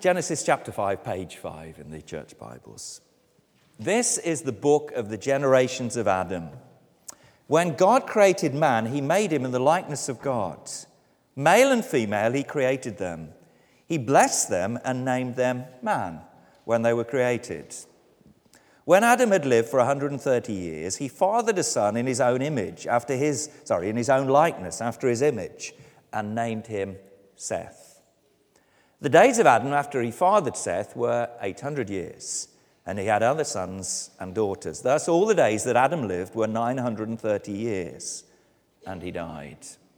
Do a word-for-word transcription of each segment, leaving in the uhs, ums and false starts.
Genesis chapter five, page five in the church Bibles. This is the book of the generations of Adam. When God created man, he made him in the likeness of God. Male and female, he created them. He blessed them and named them man when they were created. When Adam had lived for one hundred thirty years, he fathered a son in his own image, after his, sorry, in his own likeness, after his image, and named him Seth. The days of Adam after he fathered Seth were eight hundred years, and he had other sons and daughters. Thus all the days that Adam lived were nine hundred thirty years, and he died.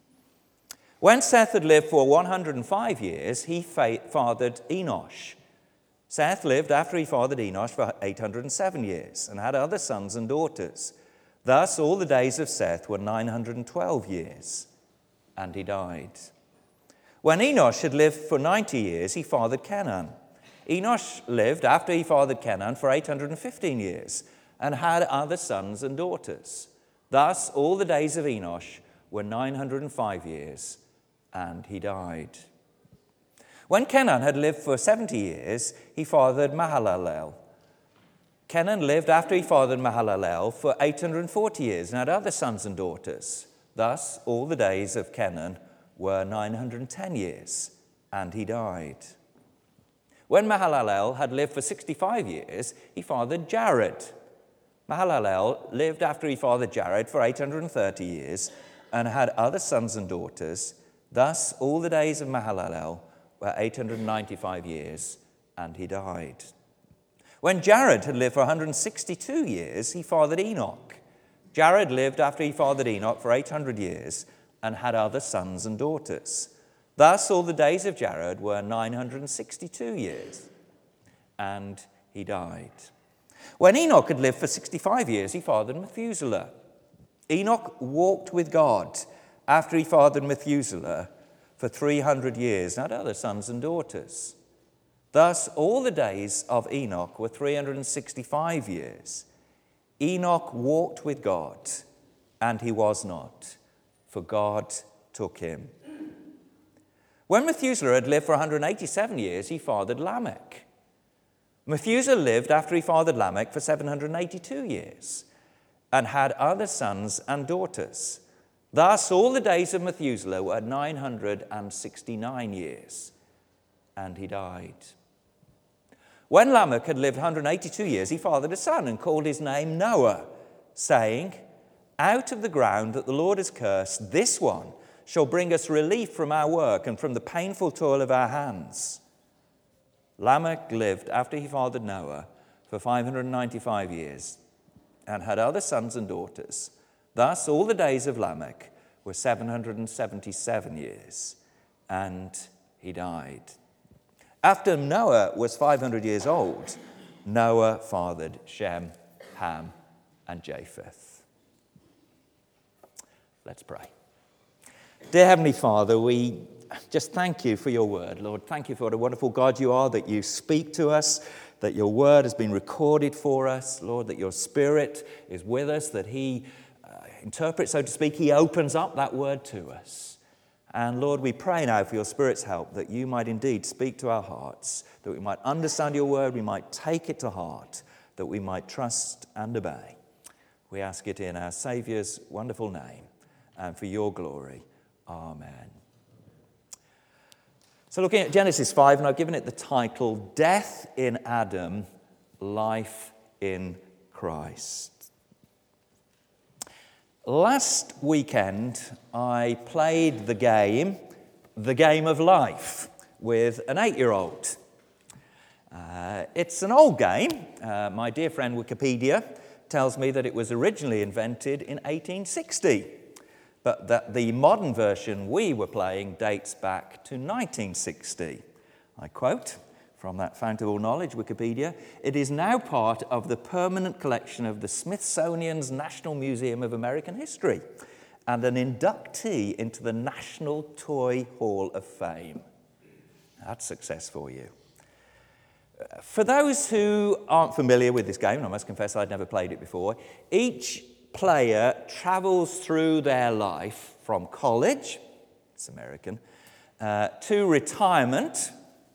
When Seth had lived for one hundred five years, he fathered Enosh. Seth lived after he fathered Enosh for eight hundred seven years, and had other sons and daughters. Thus all the days of Seth were nine hundred twelve years, and he died. When Enosh had lived for ninety years, he fathered Kenan. Enosh lived after he fathered Kenan for eight hundred fifteen years and had other sons and daughters. Thus, all the days of Enosh were nine hundred five years, and he died. When Kenan had lived for seventy years, he fathered Mahalalel. Kenan lived after he fathered Mahalalel for eight hundred forty years and had other sons and daughters. Thus, all the days of Kenan were nine hundred ten years, and he died. When Mahalalel had lived for sixty-five years, he fathered Jared. Mahalalel lived after he fathered Jared for eight hundred thirty years and had other sons and daughters. Thus, all the days of Mahalalel were eight hundred ninety-five years, and he died. When Jared had lived for one hundred sixty-two years, he fathered Enoch. Jared lived after he fathered Enoch for eight hundred years and had other sons and daughters. Thus, all the days of Jared were nine hundred sixty-two years, and he died. When Enoch had lived for sixty-five years, he fathered Methuselah. Enoch walked with God after he fathered Methuselah for three hundred years and had other sons and daughters. Thus, all the days of Enoch were three hundred sixty-five years. Enoch walked with God, and he was not, for God took him. When Methuselah had lived for one hundred eighty-seven years, he fathered Lamech. Methuselah lived after he fathered Lamech for seven hundred eighty-two years and had other sons and daughters. Thus, all the days of Methuselah were nine hundred sixty-nine years, and he died. When Lamech had lived one hundred eighty-two years, he fathered a son and called his name Noah, saying, "Out of the ground that the Lord has cursed, this one shall bring us relief from our work and from the painful toil of our hands." Lamech lived after he fathered Noah for five hundred ninety-five years and had other sons and daughters. Thus, all the days of Lamech were seven hundred seventy-seven years, and he died. After Noah was five hundred years old, Noah fathered Shem, Ham, and Japheth. Let's pray. Dear Heavenly Father, we just thank you for your word, Lord. Thank you for what a wonderful God you are, that you speak to us, that your word has been recorded for us, Lord, that your Spirit is with us, that he uh, interprets, so to speak, he opens up that word to us. And Lord, we pray now for your Spirit's help, that you might indeed speak to our hearts, that we might understand your word, we might take it to heart, that we might trust and obey. We ask it in our Saviour's wonderful name and for your glory. Amen. So looking at Genesis five, and I've given it the title, Death in Adam, Life in Christ. Last weekend, I played the game, The Game of Life, with an eight-year-old. Uh, it's an old game. Uh, my dear friend Wikipedia tells me that it was originally invented in eighteen sixty. But that the modern version we were playing dates back to nineteen sixty. I quote from that fount of all knowledge, Wikipedia, "It is now part of the permanent collection of the Smithsonian's National Museum of American History and an inductee into the National Toy Hall of Fame." That's success for you. For those who aren't familiar with this game, and I must confess I'd never played it before, each player travels through their life from college, it's American, uh, to retirement,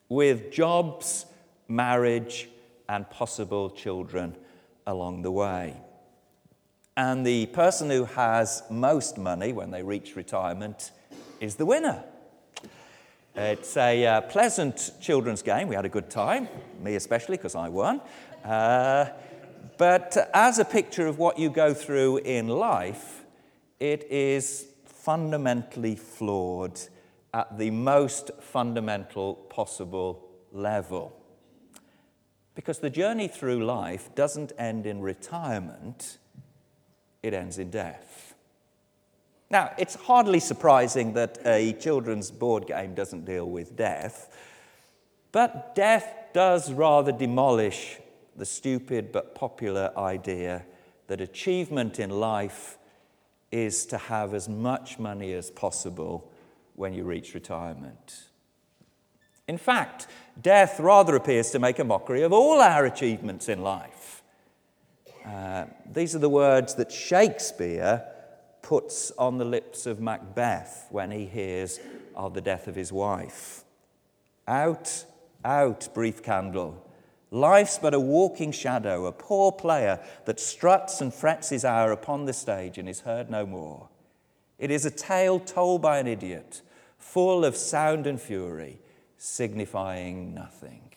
with jobs, marriage, and possible children along the way. And the person who has most money when they reach retirement is the winner. It's a uh, pleasant children's game. We had a good time, me especially, because I won. Uh, but as a picture of what you go through in life, it is fundamentally flawed at the most fundamental possible level. Because the journey through life doesn't end in retirement, it ends in death. Now, it's hardly surprising that a children's board game doesn't deal with death, but death does rather demolish the stupid but popular idea that achievement in life is to have as much money as possible when you reach retirement. In fact, death rather appears to make a mockery of all our achievements in life. Uh, these are the words that Shakespeare puts on the lips of Macbeth when he hears of the death of his wife. Out, out, brief candle. Life's but a walking shadow, a poor player that struts and frets his hour upon the stage and is heard no more. It is a tale told by an idiot, full of sound and fury, signifying nothing.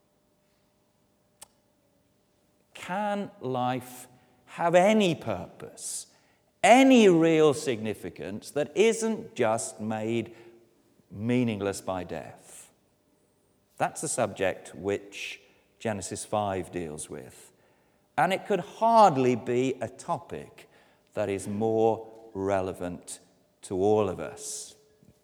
Can life have any purpose, any real significance that isn't just made meaningless by death? That's the subject which Genesis five deals with. And it could hardly be a topic that is more relevant to all of us.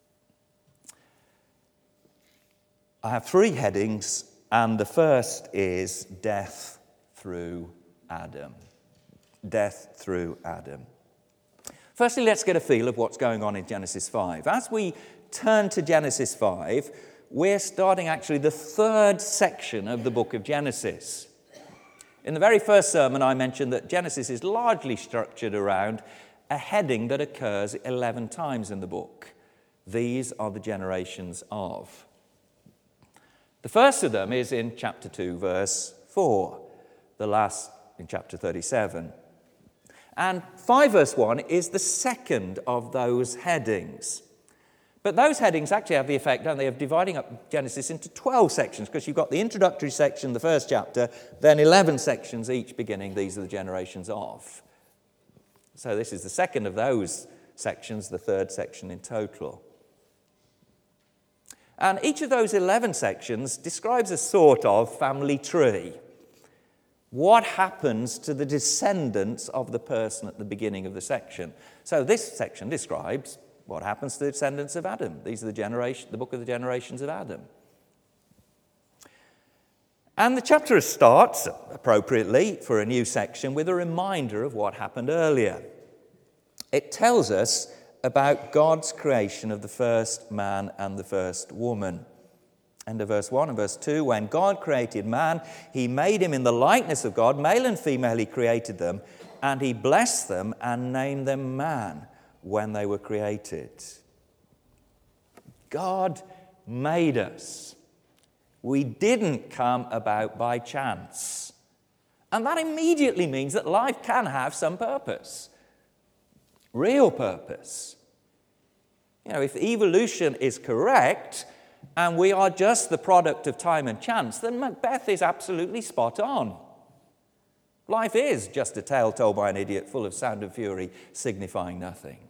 I have three headings, and the first is death through Adam. Death through Adam. Firstly, let's get a feel of what's going on in Genesis five. As we turn to Genesis five, we're starting actually the third section of the book of Genesis. In the very first sermon, I mentioned that Genesis is largely structured around a heading that occurs eleven times in the book. These are the generations of. The first of them is in chapter two, verse four, the last in chapter thirty-seven. And five verse one is the second of those headings. But those headings actually have the effect, don't they, of dividing up Genesis into twelve sections, because you've got the introductory section, the first chapter, then eleven sections each beginning, these are the generations of. So this is the second of those sections, the third section in total. And each of those eleven sections describes a sort of family tree. What happens to the descendants of the person at the beginning of the section? So this section describes what happens to the descendants of Adam. These are the generation, the book of the generations of Adam. And the chapter starts, appropriately for a new section, with a reminder of what happened earlier. It tells us about God's creation of the first man and the first woman. End of verse one and verse two, when God created man, he made him in the likeness of God, male and female he created them, and he blessed them and named them man when they were created. God made us. We didn't come about by chance. And that immediately means that life can have some purpose. Real purpose. You know, if evolution is correct, and we are just the product of time and chance, then Macbeth is absolutely spot on. Life is just a tale told by an idiot, full of sound and fury, signifying nothing.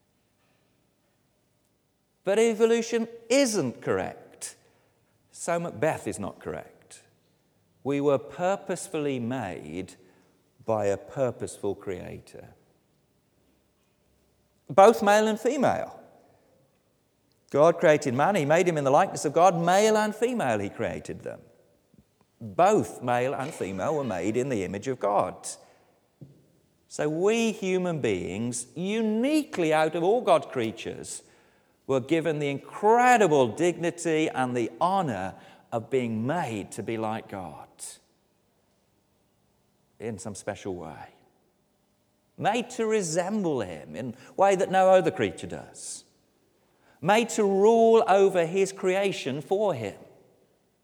But evolution isn't correct, so Macbeth is not correct. We were purposefully made by a purposeful creator. Both male and female. God created man, he made him in the likeness of God, male and female he created them. Both male and female were made in the image of God. So we human beings, uniquely out of all God's creatures, were given the incredible dignity and the honor of being made to be like God in some special way. Made to resemble him in a way that no other creature does. Made to rule over his creation for him.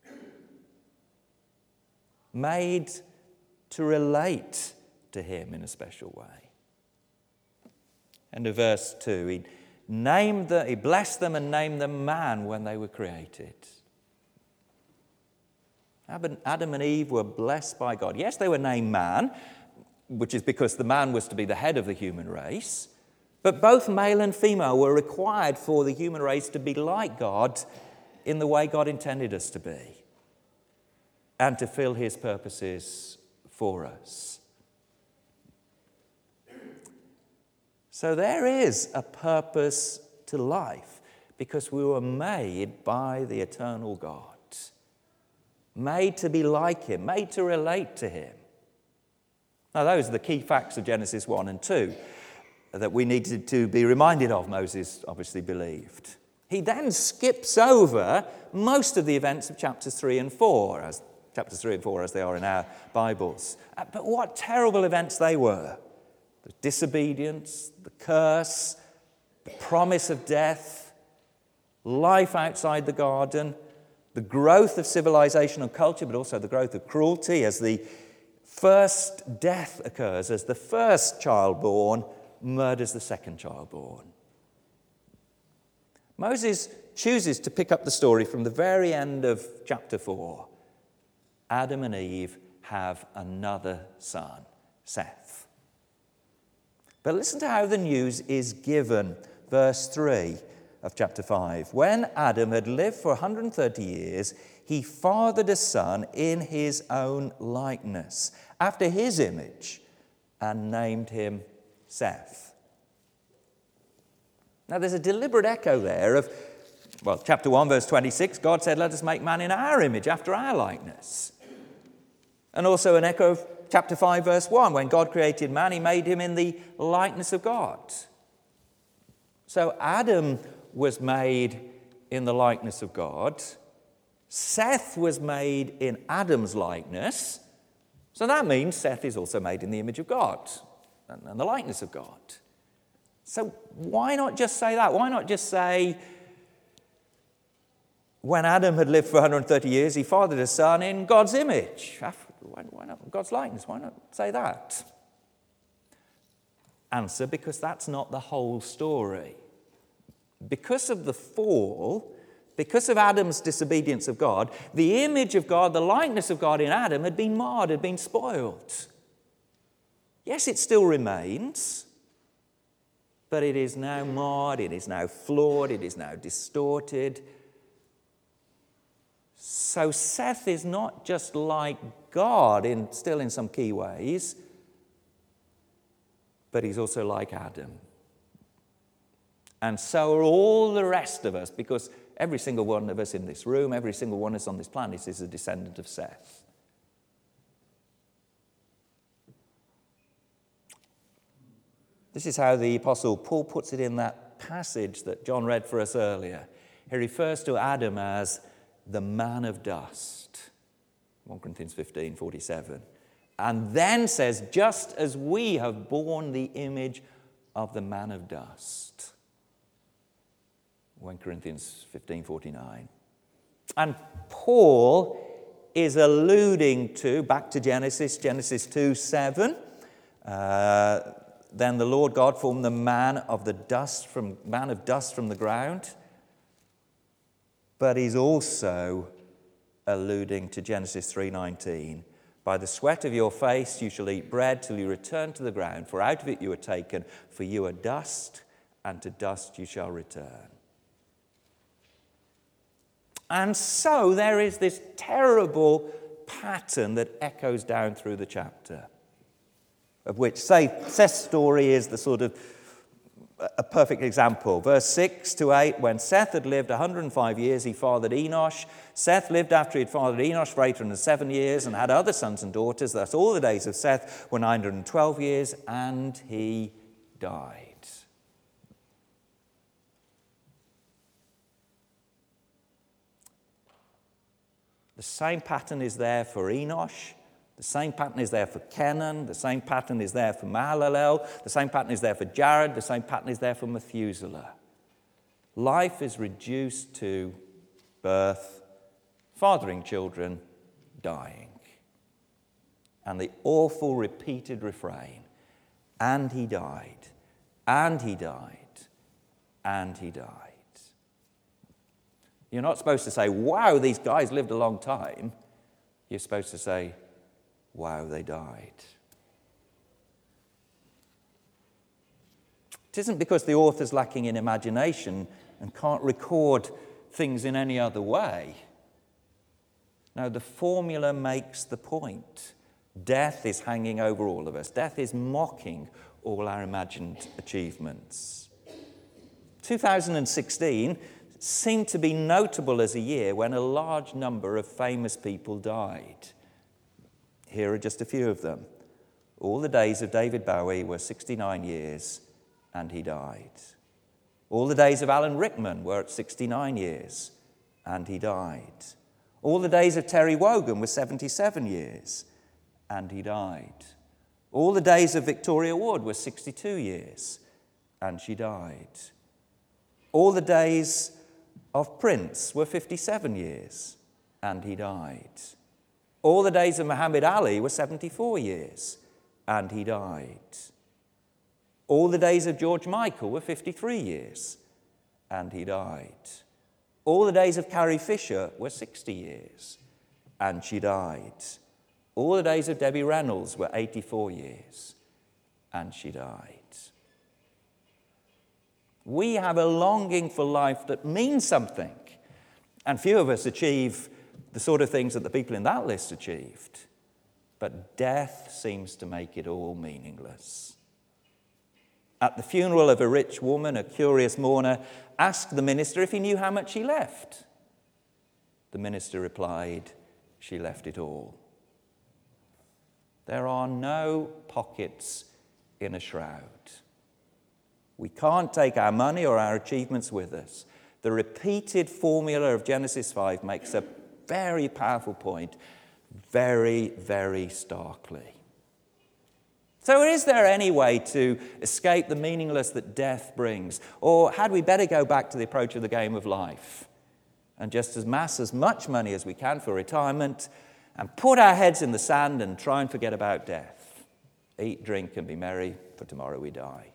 made to relate to him in a special way. And in verse two, he named the, he blessed them and named them man when they were created. Adam and Eve were blessed by God. Yes, they were named man, which is because the man was to be the head of the human race. But both male and female were required for the human race to be like God in the way God intended us to be and to fill his purposes for us. So there is a purpose to life because we were made by the eternal God, made to be like him, made to relate to him. Now, those are the key facts of Genesis one and two that we needed to be reminded of, Moses obviously believed. He then skips over most of the events of chapters three and four, as chapters three and four as they are in our Bibles. Uh, but what terrible events they were. The disobedience, the curse, the promise of death, life outside the garden, the growth of civilization and culture, but also the growth of cruelty as the first death occurs, as the first child born murders the second child born. Moses chooses to pick up the story from the very end of chapter four. Adam and Eve have another son, Seth. But listen to how the news is given. Verse three of chapter five. When Adam had lived for one hundred thirty years, he fathered a son in his own likeness, after his image, and named him Seth. Now there's a deliberate echo there of, well, chapter one, verse twenty-six, God said, let us make man in our image, after our likeness. And also an echo of chapter five, verse one, when God created man, he made him in the likeness of God. So Adam was made in the likeness of God. Seth was made in Adam's likeness. So that means Seth is also made in the image of God and the likeness of God. So why not just say that? Why not just say, when Adam had lived for one hundred thirty years, he fathered a son in God's image. Why not God's likeness? Why not say that? Answer, because that's not the whole story. Because of the fall, because of Adam's disobedience of God, the image of God, the likeness of God in Adam had been marred, had been spoiled. Yes, it still remains, but it is now marred, it is now flawed, it is now distorted. So Seth is not just like God, in, still in some key ways, but he's also like Adam. And so are all the rest of us, because every single one of us in this room, every single one of us on this planet is a descendant of Seth. This is how the Apostle Paul puts it in that passage that John read for us earlier. He refers to Adam as the man of dust. First Corinthians fifteen forty-seven. And then says, just as we have borne the image of the man of dust. First Corinthians fifteen forty-nine. And Paul is alluding to, back to Genesis, Genesis two seven. Uh, then the Lord God formed the man of the dust from man of dust from the ground. But he's also alluding to Genesis three nineteen. By the sweat of your face you shall eat bread till you return to the ground, for out of it you are taken, for you are dust, and to dust you shall return. And so there is this terrible pattern that echoes down through the chapter, of which Seth's story is the sort of a perfect example. Verse six to eight, when Seth had lived one hundred five years, he fathered Enosh. Seth lived after he had fathered Enosh for eight hundred seven years and had other sons and daughters. Thus all the days of Seth were nine hundred twelve years, and he died. The same pattern is there for Enosh. The same pattern is there for Kenan. The same pattern is there for Mahalalel. The same pattern is there for Jared. The same pattern is there for Methuselah. Life is reduced to birth, fathering children, dying. and the awful repeated refrain, and he died, and he died, and he died. You're not supposed to say, wow, these guys lived a long time. You're supposed to say, wow, they died. It isn't because the author's lacking in imagination and can't record things in any other way. No, the formula makes the point. Death is hanging over all of us. Death is mocking all our imagined achievements. two thousand sixteen seemed to be notable as a year when a large number of famous people died. Here are just a few of them. All the days of David Bowie were sixty-nine years, and he died. All the days of Alan Rickman were at sixty-nine years, and he died. All the days of Terry Wogan were seventy-seven years, and he died. All the days of Victoria Wood were sixty-two years, and she died. All the days of Prince were fifty-seven years, and he died. All the days of Muhammad Ali were seventy-four years, and he died. All the days of George Michael were fifty-three years, and he died. All the days of Carrie Fisher were sixty years, and she died. All the days of Debbie Reynolds were eighty-four years, and she died. We have a longing for life that means something, and few of us achieve the sort of things that the people in that list achieved. But death seems to make it all meaningless. At the funeral of a rich woman, a curious mourner asked the minister if he knew how much she left. The minister replied, "She left it all." There are no pockets in a shroud. We can't take our money or our achievements with us. The repeated formula of Genesis five makes a very powerful point, very, very starkly. So is there any way to escape the meaningless that death brings? Or had we better go back to the approach of the game of life and just amass as much money as we can for retirement and put our heads in the sand and try and forget about death? Eat, drink, and be merry, for tomorrow we die.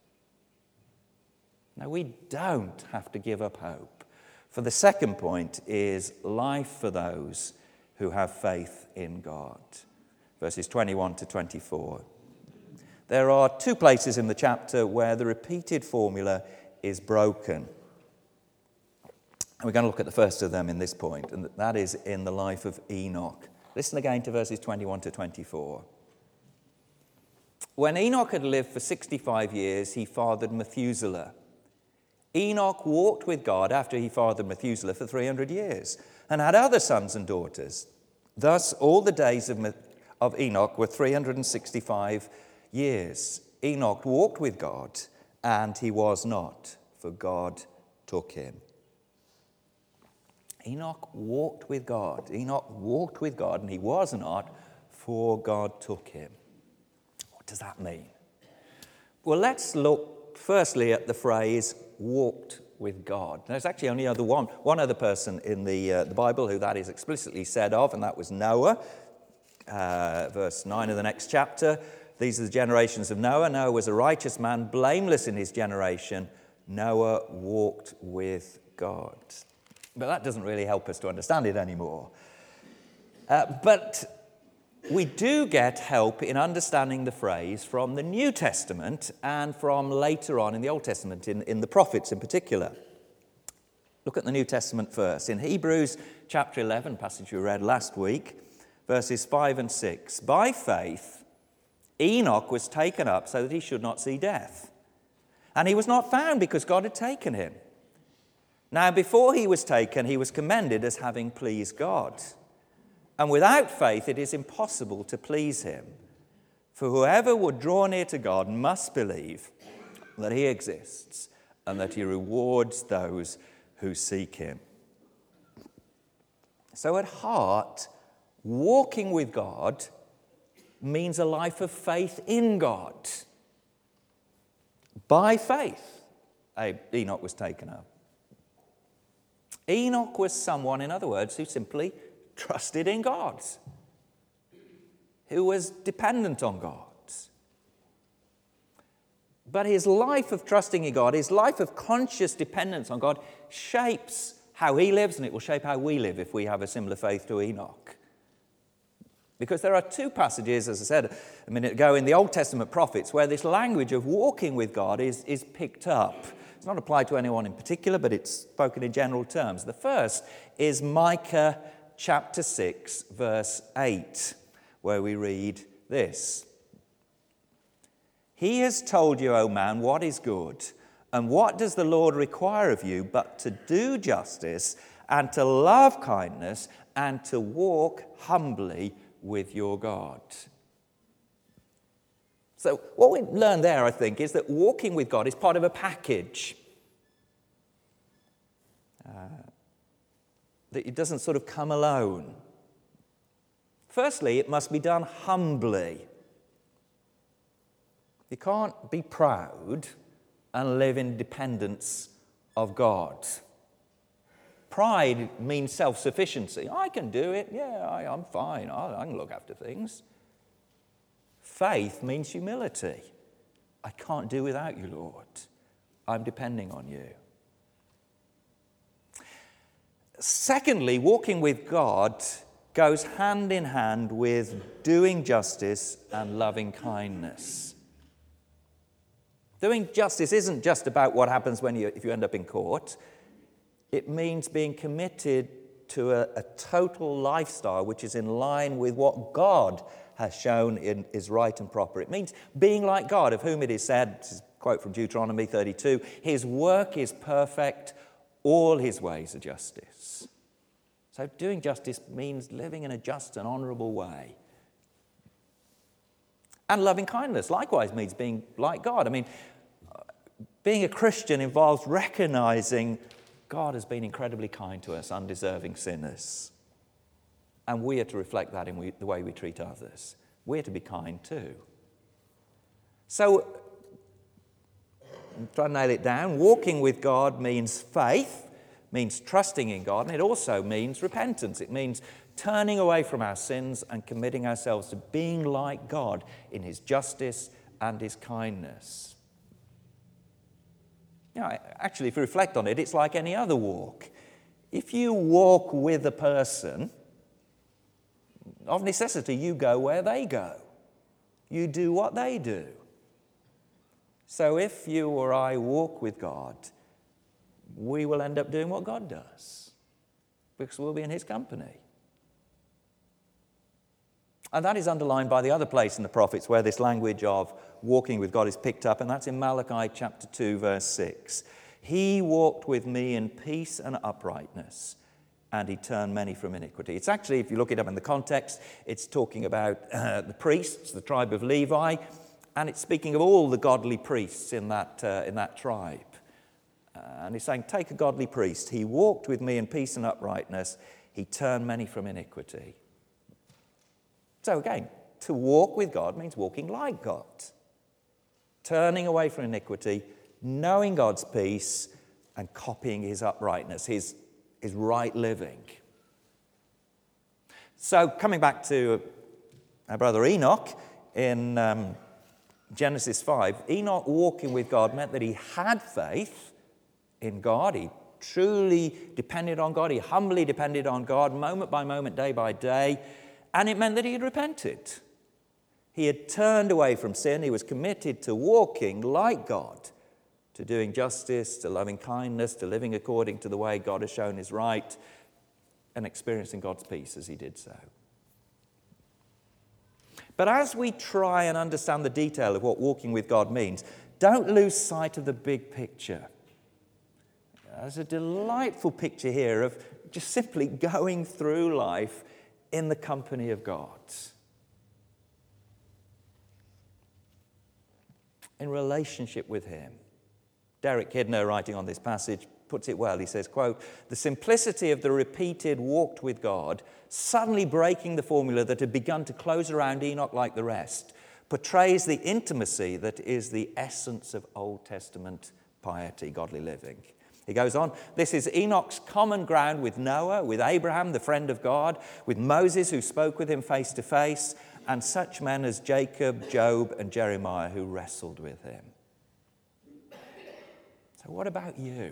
Now, we don't have to give up hope. For the second point is life for those who have faith in God. Verses twenty-one to twenty-four. There are two places in the chapter where the repeated formula is broken. And we're going to look at the first of them in this point, and that is in the life of Enoch. Listen again to verses twenty-one to twenty-four. When Enoch had lived for sixty-five years, he fathered Methuselah. Enoch walked with God after he fathered Methuselah for three hundred years and had other sons and daughters. Thus, all the days of, of Enoch were three hundred sixty-five years. Enoch walked with God, and he was not, for God took him. Enoch walked with God. Enoch walked with God, and he was not, for God took him. What does that mean? Well, let's look firstly at the phrase walked with God. There's actually only other one, one other person in the, uh, the Bible who that is explicitly said of, and that was Noah. Uh, verse nine of the next chapter. These are the generations of Noah. Noah was a righteous man, blameless in his generation. Noah walked with God. But that doesn't really help us to understand it anymore. Uh, but we do get help in understanding the phrase from the New Testament and from later on in the Old Testament, in, in the prophets in particular. Look at the New Testament first. In Hebrews chapter eleven, passage we read last week, verses five and six. By faith, Enoch was taken up so that he should not see death. And he was not found because God had taken him. Now, before he was taken, he was commended as having pleased God. And without faith, it is impossible to please him. For whoever would draw near to God must believe that he exists and that he rewards those who seek him. So at heart, walking with God means a life of faith in God. By faith, Enoch was taken up. Enoch was someone, in other words, who simply trusted in God. who was dependent on God. But his life of trusting in God, his life of conscious dependence on God, shapes how he lives, and it will shape how we live if we have a similar faith to Enoch. Because there are two passages, as I said a minute ago, in the Old Testament prophets where this language of walking with God is, is picked up. It's not applied to anyone in particular, but it's spoken in general terms. The first is Micah chapter six, verse eight, where we read this. He has told you, O man, what is good, and what does the Lord require of you but to do justice and to love kindness and to walk humbly with your God. So what we learn there, I think, is that walking with God is part of a package. Uh, that it doesn't sort of come alone. Firstly, it must be done humbly. You can't be proud and live in dependence of God. Pride means self-sufficiency. I can do it. Yeah, I, I'm fine. I, I can look after things. Faith means humility. I can't do without you, Lord. I'm depending on you. Secondly, walking with God goes hand in hand with doing justice and loving kindness. Doing justice isn't just about what happens when you, if you end up in court. It means being committed to a, a total lifestyle which is in line with what God has shown in, is right and proper. It means being like God, of whom it is said, this is a quote from Deuteronomy thirty-two, his work is perfect, all his ways are justice. So doing justice means living in a just and honourable way. And loving kindness likewise means being like God. I mean, being a Christian involves recognising God has been incredibly kind to us, undeserving sinners. And we are to reflect that in we, the way we treat others. We're to be kind too. So, I'm trying to nail it down. Walking with God means faith, means trusting in God, and it also means repentance. It means turning away from our sins and committing ourselves to being like God in his justice and his kindness. You know, actually, if you reflect on it, it's like any other walk. If you walk with a person, of necessity, you go where they go. You do what they do. So if you or I walk with God, we will end up doing what God does, because we'll be in his company. And that is underlined by the other place in the prophets where this language of walking with God is picked up, and that's in Malachi chapter two, verse six. He walked with me in peace and uprightness, and he turned many from iniquity. It's actually, if you look it up in the context, it's talking about uh, the priests, the tribe of Levi, and it's speaking of all the godly priests in that, uh, in that tribe. Uh, and he's saying, take a godly priest. He walked with me in peace and uprightness. He turned many from iniquity. So again, to walk with God means walking like God. Turning away from iniquity, knowing God's peace, and copying his uprightness, his, his right living. So coming back to our brother Enoch, in um, Genesis five, Enoch walking with God meant that he had faith in God. He truly depended on God. He humbly depended on God, moment by moment, day by day. And it meant that he had repented. He had turned away from sin. He was committed to walking like God, to doing justice, to loving kindness, to living according to the way God has shown is right, and experiencing God's peace as he did so. But as we try and understand the detail of what walking with God means, don't lose sight of the big picture. There's a delightful picture here of just simply going through life in the company of God, in relationship with him. Derek Kidner, writing on this passage, puts it well. He says, quote, the simplicity of the repeated walked with God, suddenly breaking the formula that had begun to close around Enoch like the rest, portrays the intimacy that is the essence of Old Testament piety, godly living. He goes on, this is Enoch's common ground with Noah, with Abraham, the friend of God, with Moses, who spoke with him face to face, and such men as Jacob, Job, and Jeremiah, who wrestled with him. So what about you?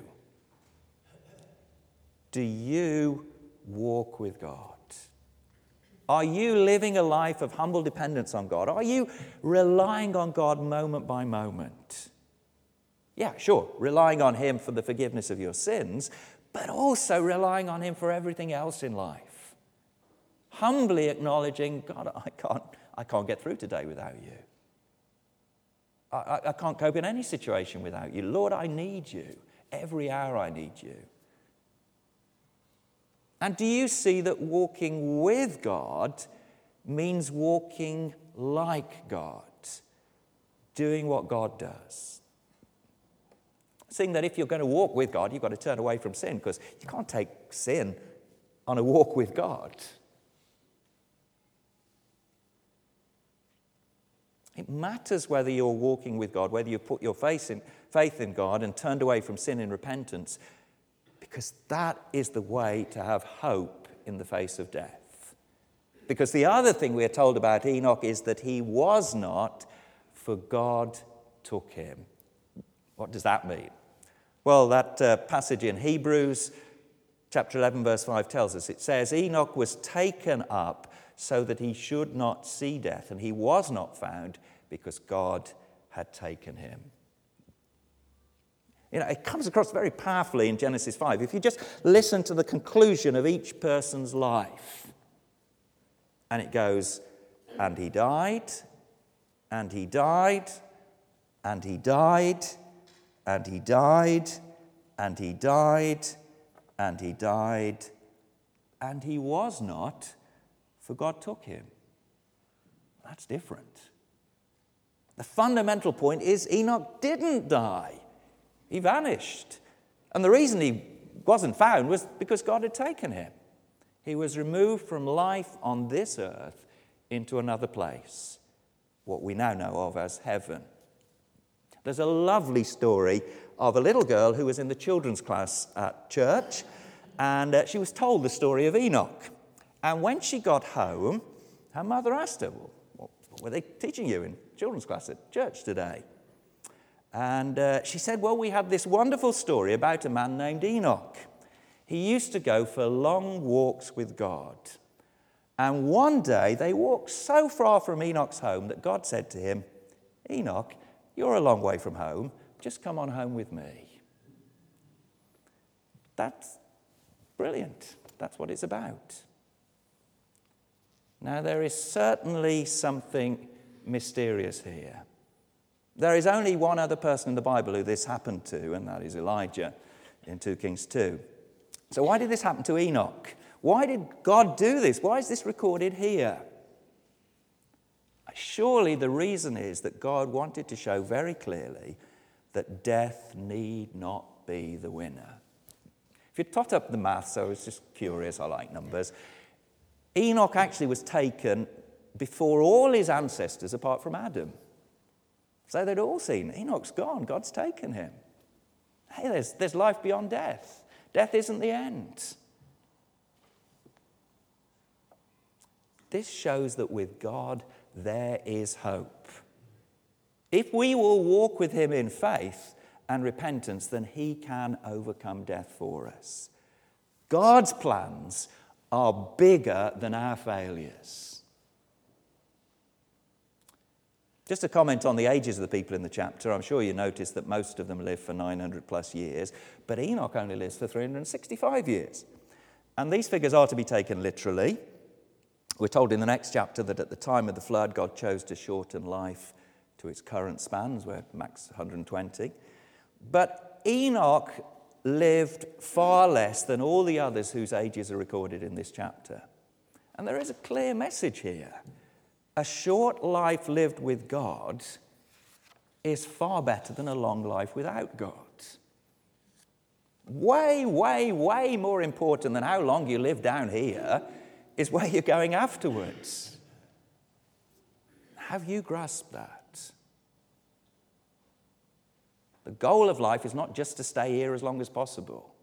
Do you walk with God? Are you living a life of humble dependence on God? Are you relying on God moment by moment? Yeah, sure, relying on him for the forgiveness of your sins, but also relying on him for everything else in life. Humbly acknowledging, God, I can't, I can't get through today without you. I, I, I can't cope in any situation without you. Lord, I need you. Every hour I need you. And do you see that walking with God means walking like God, doing what God does? Seeing that if you're going to walk with God, you've got to turn away from sin, because you can't take sin on a walk with God. It matters whether you're walking with God, whether you put your faith in, faith in God and turned away from sin in repentance, because that is the way to have hope in the face of death. Because the other thing we are told about Enoch is that he was not, for God took him. What does that mean? Well, that uh, passage in Hebrews chapter eleven, verse five tells us, it says, Enoch was taken up so that he should not see death, and he was not found because God had taken him. You know, it comes across very powerfully in Genesis five. If you just listen to the conclusion of each person's life, and it goes, and he died, and he died, and he died, and he died, and he died, and he died, and he was not, for God took him. That's different. The fundamental point is Enoch didn't die. He vanished. And the reason he wasn't found was because God had taken him. He was removed from life on this earth into another place, what we now know of as heaven. There's a lovely story of a little girl who was in the children's class at church, and uh, she was told the story of Enoch. And when she got home, her mother asked her, well, what were they teaching you in children's class at church today? And uh, she said, well, we had this wonderful story about a man named Enoch. He used to go for long walks with God. And one day they walked so far from Enoch's home that God said to him, Enoch, you're a long way from home. Just come on home with me. That's brilliant. That's what it's about. Now, there is certainly something mysterious here. There is only one other person in the Bible who this happened to, and that is Elijah in Second Kings two. So why did this happen to Enoch? Why did God do this? Why is this recorded here? Surely the reason is that God wanted to show very clearly that death need not be the winner. If you tot up the maths, I was just curious, I like numbers. Enoch actually was taken before all his ancestors apart from Adam. So they'd all seen, Enoch's gone, God's taken him. Hey, there's, there's life beyond death. Death isn't the end. This shows that with God, there is hope. If we will walk with him in faith and repentance, then he can overcome death for us. God's plans are bigger than our failures. Just a comment on the ages of the people in the chapter. I'm sure you noticed that most of them live for nine hundred plus years, but Enoch only lives for three hundred sixty-five years. And these figures are to be taken literally. We're told in the next chapter that at the time of the flood, God chose to shorten life to its current spans, where max one hundred twenty. But Enoch lived far less than all the others whose ages are recorded in this chapter. And there is a clear message here. A short life lived with God is far better than a long life without God. Way, way, way more important than how long you live down here is where you're going afterwards. Have you grasped that? The goal of life is not just to stay here as long as possible.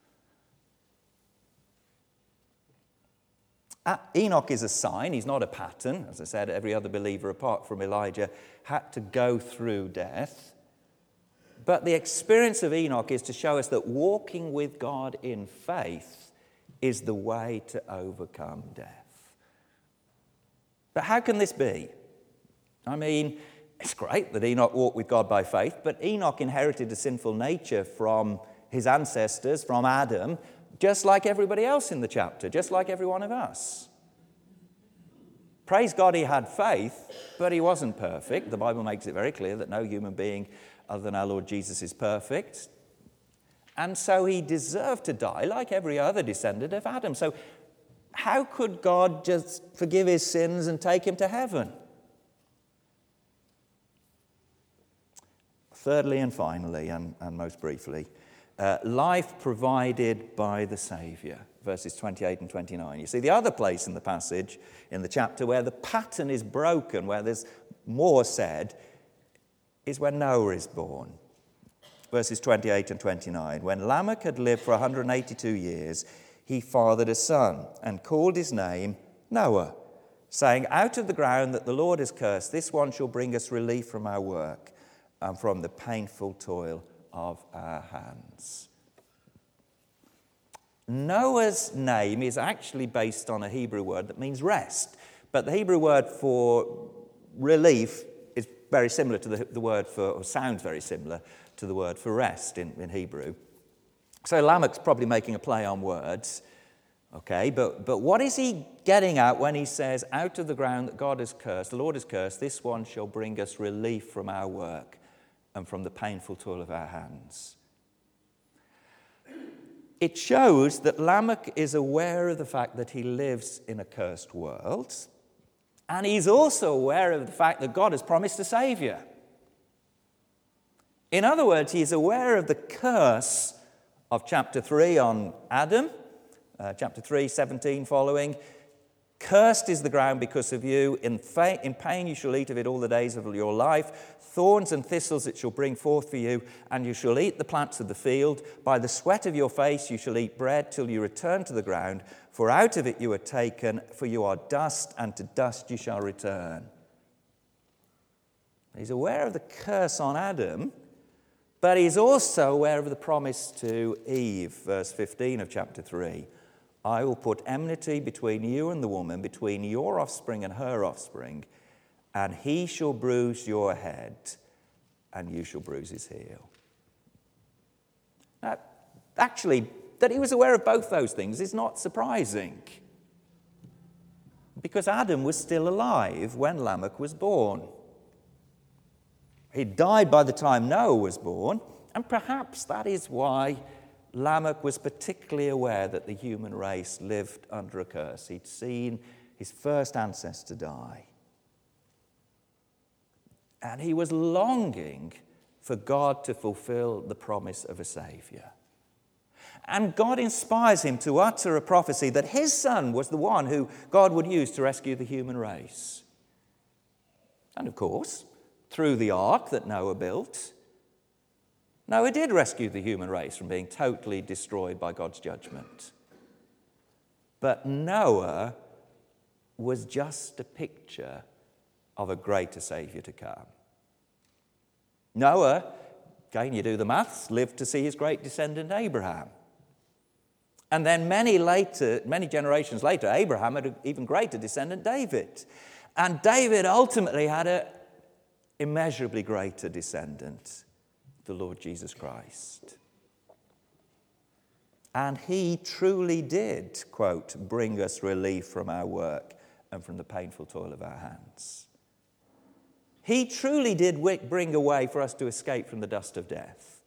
Uh, Enoch is a sign, he's not a pattern. As I said, every other believer apart from Elijah had to go through death. But the experience of Enoch is to show us that walking with God in faith is the way to overcome death. But how can this be? I mean, it's great that Enoch walked with God by faith, but Enoch inherited a sinful nature from his ancestors, from Adam, just like everybody else in the chapter, just like every one of us. Praise God he had faith, but he wasn't perfect. The Bible makes it very clear that no human being other than our Lord Jesus is perfect. And so he deserved to die like every other descendant of Adam. So how could God just forgive his sins and take him to heaven? Thirdly and finally, and, and most briefly, uh, life provided by the Saviour, verses twenty-eight and twenty-nine. You see, the other place in the passage, in the chapter, where the pattern is broken, where there's more said, is when Noah is born. Verses twenty-eight and twenty-nine. When Lamech had lived for one hundred eighty-two years, he fathered a son and called his name Noah, saying, out of the ground that the Lord has cursed, this one shall bring us relief from our work and from the painful toil of our hands. Noah's name is actually based on a Hebrew word that means rest. But the Hebrew word for relief is very similar to the, the word for, or sounds very similar to the word for rest in, in Hebrew. So Lamech's probably making a play on words. Okay, but, but what is he getting at when he says, out of the ground that God has cursed, the Lord has cursed, this one shall bring us relief from our work and from the painful toil of our hands? It shows that Lamech is aware of the fact that he lives in a cursed world, and he's also aware of the fact that God has promised a Saviour. In other words, he's aware of the curse of chapter three on Adam, uh, chapter three, seventeen following. Cursed is the ground because of you. In, fa- in pain you shall eat of it all the days of your life. Thorns and thistles it shall bring forth for you, and you shall eat the plants of the field. By the sweat of your face you shall eat bread till you return to the ground, for out of it you are taken, for you are dust, and to dust you shall return. He's aware of the curse on Adam, but he's also aware of the promise to Eve, verse fifteen of chapter three. I will put enmity between you and the woman, between your offspring and her offspring, and he shall bruise your head, and you shall bruise his heel. Now, actually, that he was aware of both those things is not surprising, because Adam was still alive when Lamech was born. He died by the time Noah was born, and perhaps that is why Lamech was particularly aware that the human race lived under a curse. He'd seen his first ancestor die. And he was longing for God to fulfill the promise of a Saviour. And God inspires him to utter a prophecy that his son was the one who God would use to rescue the human race. And of course, through the ark that Noah built, Noah did rescue the human race from being totally destroyed by God's judgment. But Noah was just a picture of a greater Saviour to come. Noah, again you do the maths, lived to see his great descendant Abraham. And then many later, many generations later, Abraham had an even greater descendant, David. And David ultimately had an immeasurably greater descendant, the Lord Jesus Christ. And he truly did, quote, bring us relief from our work and from the painful toil of our hands. He truly did bring a way for us to escape from the dust of death.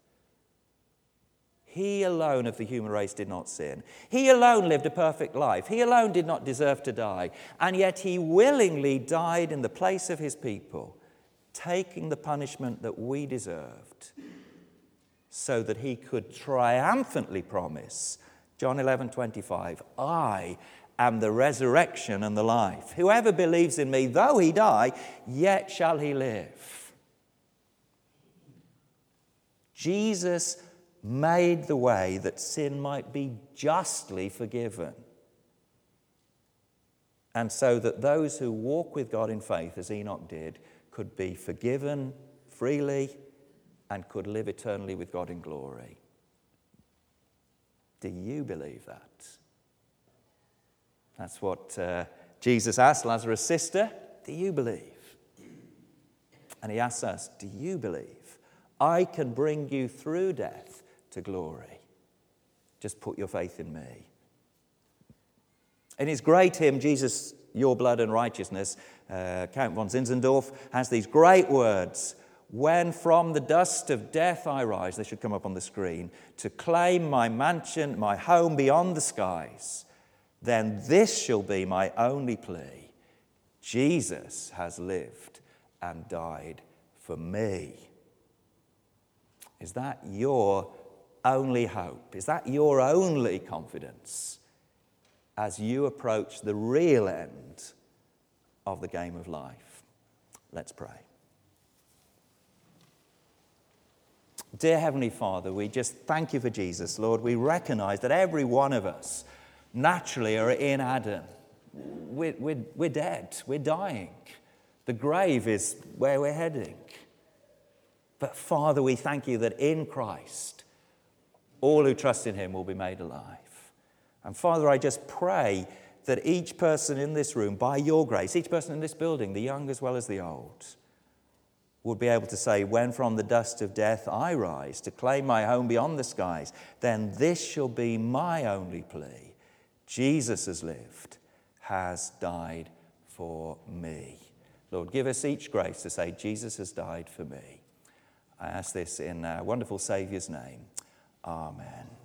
He alone of the human race did not sin. He alone lived a perfect life. He alone did not deserve to die. And yet he willingly died in the place of his people, taking the punishment that we deserved, so that he could triumphantly promise, John eleven twenty-five, I am the resurrection and the life. Whoever believes in me, though he die, yet shall he live. Jesus made the way that sin might be justly forgiven. And so that those who walk with God in faith, as Enoch did, could be forgiven freely and could live eternally with God in glory. Do you believe that? That's what uh, Jesus asked Lazarus' sister. Do you believe? And he asks us, do you believe? I can bring you through death to glory. Just put your faith in me. In his great hymn, Jesus, Your Blood and Righteousness, uh, Count von Zinzendorf has these great words. When from the dust of death I rise, they should come up on the screen, to claim my mansion, my home beyond the skies, then this shall be my only plea. Jesus has lived and died for me. Is that your only hope? Is that your only confidence as you approach the real end of the game of life? Let's pray. Dear Heavenly Father, we just thank you for Jesus, Lord. We recognize that every one of us naturally are in Adam. We're, we're, we're dead. We're dying. The grave is where we're heading. But Father, we thank you that in Christ, all who trust in him will be made alive. And Father, I just pray that each person in this room, by your grace, each person in this building, the young as well as the old, would be able to say, when from the dust of death I rise to claim my home beyond the skies, then this shall be my only plea. Jesus has lived, has died for me. Lord, give us each grace to say, Jesus has died for me. I ask this in our wonderful Saviour's name. Amen.